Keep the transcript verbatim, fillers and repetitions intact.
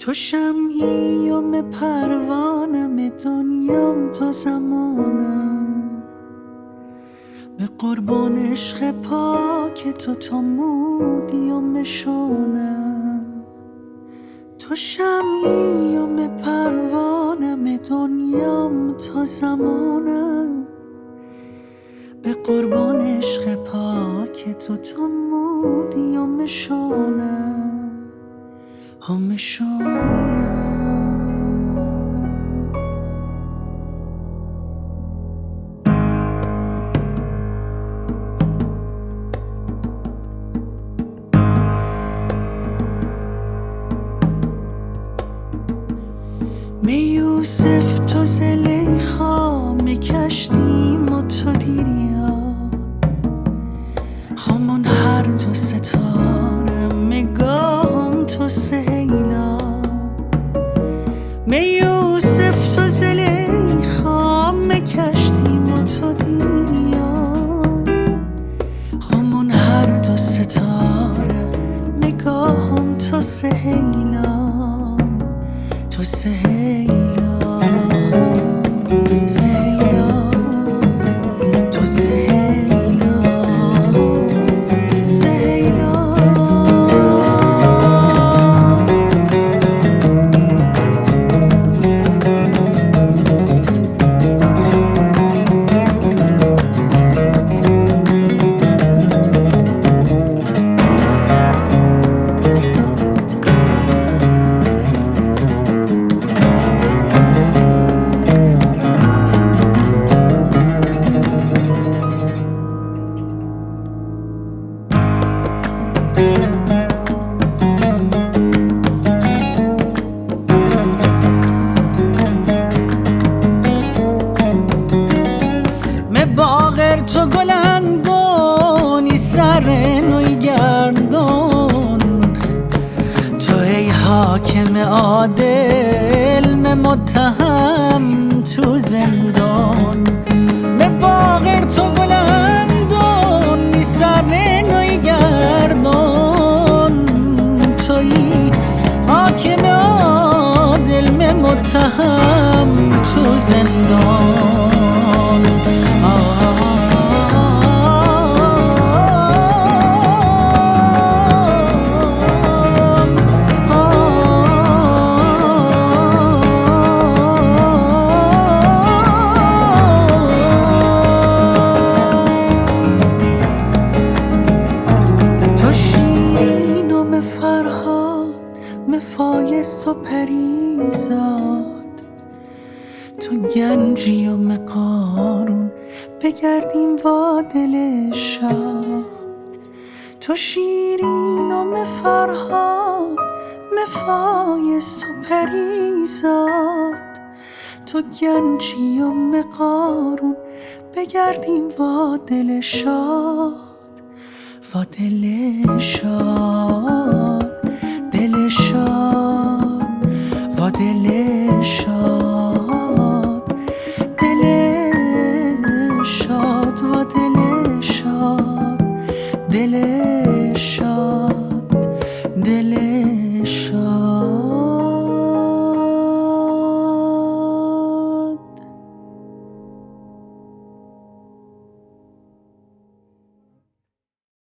تو شمعی و می پروانم دنیام تا زمانم، به قربان عشق پاک تو تا مودی و مشانم. تو شمعی و می پروانم دنیام تا زمانم، به قربان عشق پاک تو تا مودی و مشانم و مشانم. می یوسف تو زلیخا، می کشتیم و تو دیریا، خمون هر دو ستاره میگاهم تو سهیلا. می یوسف تو زلیخا، می کشتیم و تو دیریا، خمون هر دو ستاره میگاهم تو سهیلا. تو سهیلا سهیلا، تو سهیلا سهیلا. تو گلندونی سر نوی گردون، تو ای حاکم عادل می متهم تو زندان. می باغر تو گلندونی سر نوی گردون، توی حاکم عادل می متهم تو زندان. آه مفایست و پریزاد، تو گنجی و مقارون بگردیم وا دل شاه. تو شیرین و مفرهاد، مفایست و پریزاد، تو گنجی و مقارون بگردیم وا دل شاد. وا دل شاد، دل شاد، وا دل شاد.